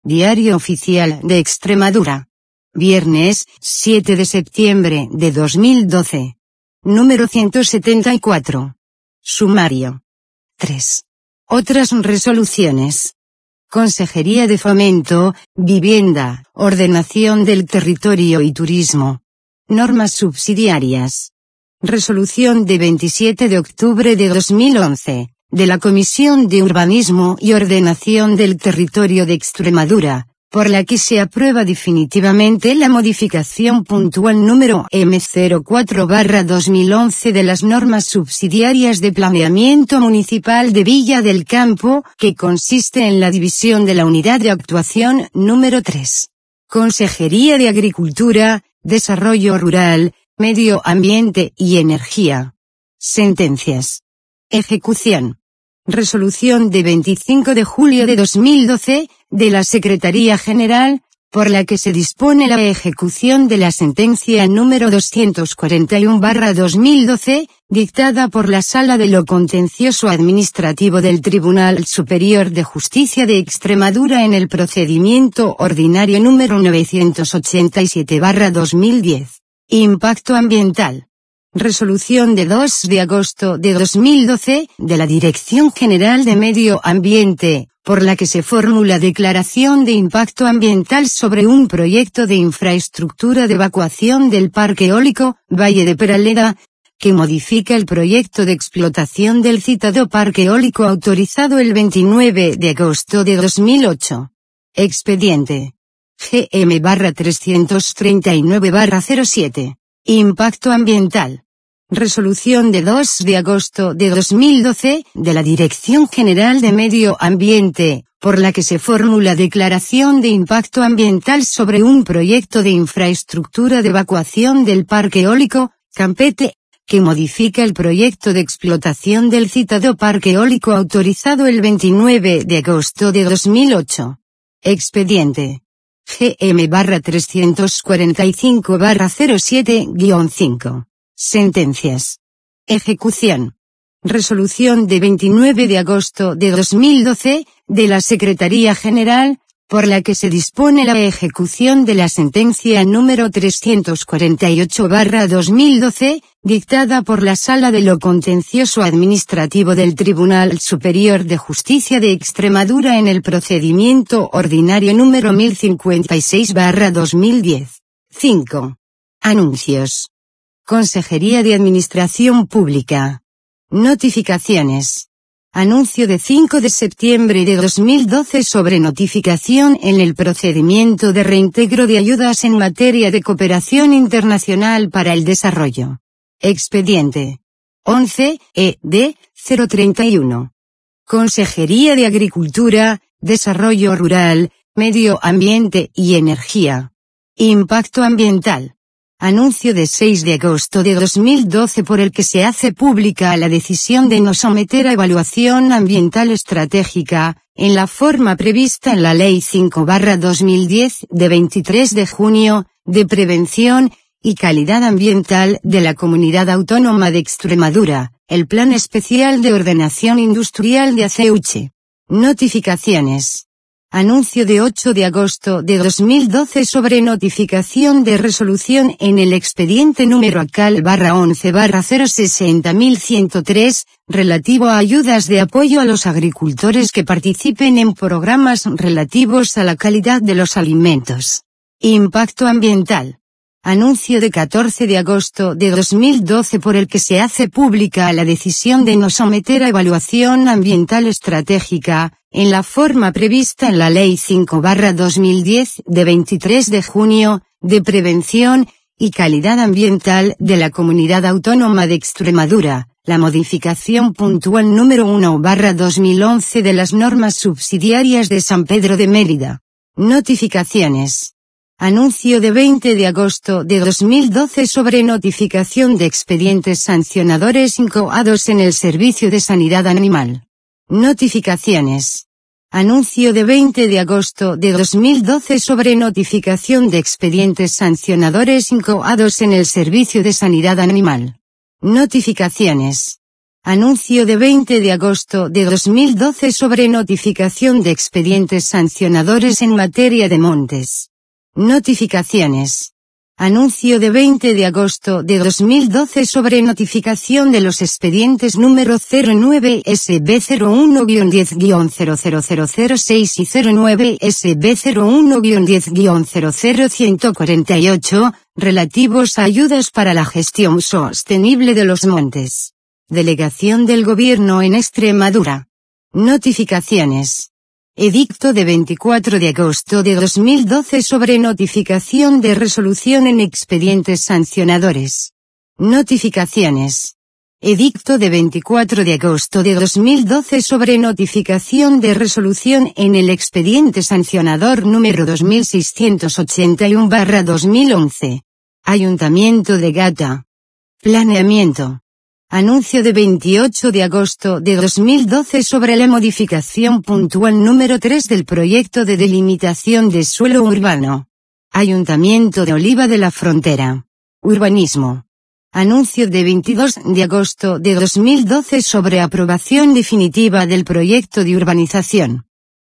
Diario Oficial de Extremadura. Viernes, 7 de septiembre de 2012. Número 174. Sumario. 3. Otras resoluciones. Consejería de Fomento, Vivienda, Ordenación del Territorio y Turismo. Normas subsidiarias. Resolución de 27 de octubre de 2011, de la Comisión de Urbanismo y Ordenación del Territorio de Extremadura, por la que se aprueba definitivamente la modificación puntual número M04/2011 de las normas subsidiarias de planeamiento municipal de Villa del Campo, que consiste en la división de la unidad de actuación número 3. Consejería de Agricultura, Desarrollo Rural, Medio Ambiente y Energía. Sentencias. Ejecución. Resolución de 25 de julio de 2012, de la Secretaría General, por la que se dispone la ejecución de la sentencia número 241/2012, dictada por la Sala de lo Contencioso Administrativo del Tribunal Superior de Justicia de Extremadura en el procedimiento ordinario número 987/2010. Impacto ambiental. Resolución de 2 de agosto de 2012, de la Dirección General de Medio Ambiente, por la que se formula declaración de impacto ambiental sobre un proyecto de infraestructura de evacuación del Parque Eólico, Valle de Peraleda, que modifica el proyecto de explotación del citado Parque Eólico autorizado el 29 de agosto de 2008. Expediente. GM/339/07. Impacto ambiental. Resolución de 2 de agosto de 2012, de la Dirección General de Medio Ambiente, por la que se formula declaración de impacto ambiental sobre un proyecto de infraestructura de evacuación del Parque Eólico, Campete, que modifica el proyecto de explotación del citado Parque Eólico autorizado el 29 de agosto de 2008. Expediente. GM/345/07-5. Sentencias. Ejecución. Resolución de 29 de agosto de 2012, de la Secretaría General, por la que se dispone la ejecución de la sentencia número 348/2012, dictada por la Sala de lo Contencioso Administrativo del Tribunal Superior de Justicia de Extremadura en el procedimiento ordinario número 1056/2010. 5. Anuncios. Consejería de Administración Pública. Notificaciones. Anuncio de 5 de septiembre de 2012 sobre notificación en el procedimiento de reintegro de ayudas en materia de cooperación internacional para el desarrollo. Expediente. 11 ED 031. Consejería de Agricultura, Desarrollo Rural, Medio Ambiente y Energía. Impacto ambiental. Anuncio de 6 de agosto de 2012 por el que se hace pública la decisión de no someter a evaluación ambiental estratégica, en la forma prevista en la Ley 5/2010 de 23 de junio, de prevención y calidad ambiental de la Comunidad Autónoma de Extremadura, el Plan Especial de Ordenación Industrial de Aceuche. Notificaciones. Anuncio de 8 de agosto de 2012 sobre notificación de resolución en el expediente número ACAL/11/060103, relativo a ayudas de apoyo a los agricultores que participen en programas relativos a la calidad de los alimentos. Impacto ambiental. Anuncio de 14 de agosto de 2012 por el que se hace pública la decisión de no someter a evaluación ambiental estratégica, en la forma prevista en la Ley 5/2010 de 23 de junio, de prevención y calidad ambiental de la Comunidad Autónoma de Extremadura, la modificación puntual número 1/2011 de las normas subsidiarias de San Pedro de Mérida. Notificaciones. Anuncio de 20 de agosto de 2012 sobre notificación de expedientes sancionadores incoados en el Servicio de Sanidad Animal. Notificaciones. Anuncio de 20 de agosto de 2012 sobre notificación de expedientes sancionadores incoados en el Servicio de Sanidad Animal. Notificaciones. Anuncio de 20 de agosto de 2012 sobre notificación de expedientes sancionadores en materia de montes. Notificaciones. Anuncio de 20 de agosto de 2012 sobre notificación de los expedientes número 09 SB01-10-00006 y 09 SB01-10-00148, relativos a ayudas para la gestión sostenible de los montes. Delegación del Gobierno en Extremadura. Notificaciones. Edicto de 24 de agosto de 2012 sobre notificación de resolución en expedientes sancionadores. Notificaciones. Edicto de 24 de agosto de 2012 sobre notificación de resolución en el expediente sancionador número 2681/2011. Ayuntamiento de Gata. Planeamiento. Anuncio de 28 de agosto de 2012 sobre la modificación puntual número 3 del proyecto de delimitación de suelo urbano. Ayuntamiento de Oliva de la Frontera. Urbanismo. Anuncio de 22 de agosto de 2012 sobre aprobación definitiva del proyecto de urbanización.